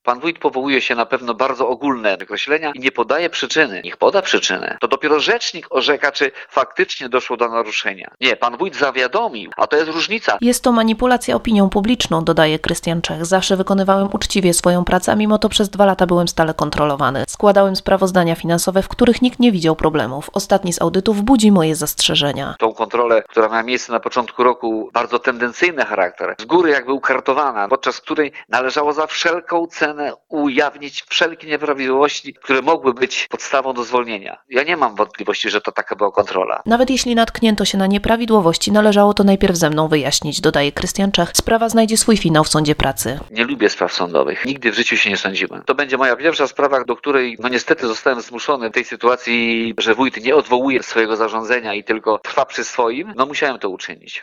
Pan wójt powołuje się na pewno bardzo ogólne określenia i nie podaje przyczyny. Niech poda przyczynę. To dopiero rzecznik orzeka, czy faktycznie doszło do naruszenia. Nie, pan wójt zawiadomił, a to jest różnica. Jest to manipulacja opinią publiczną, dodaje Krystian Czech. Zawsze wykonywałem uczciwie swoją pracę, a mimo to przez 2 lata byłem stale kontrolowany. Składałem sprawozdania finansowe, w których nikt nie widział problemów. Ostatni z audytów budzi moje zastrzeżenia. Tą kontrolę, która miała miejsce na początku roku, bardzo tendencyjny charakter, z góry jakby ukartowana, podczas której należało za wszelką cenę ujawnić wszelkie nieprawidłowości, które mogły być podstawą do zwolnienia. Ja nie mam wątpliwości, że to taka była kontrola. Nawet jeśli natknięto się na nieprawidłowości, należało to najpierw ze mną wyjaśnić, dodaje Krystian Czech. Sprawa znajdzie swój finał w sądzie pracy. Nie lubię spraw sądowych. Nigdy w życiu się nie sądziłem. To będzie moja pierwsza sprawa, do której niestety zostałem zmuszony w tej sytuacji, że wójt nie odwołuje swojego zarządzenia i tylko trwa przy swoim. Musiałem to uczynić.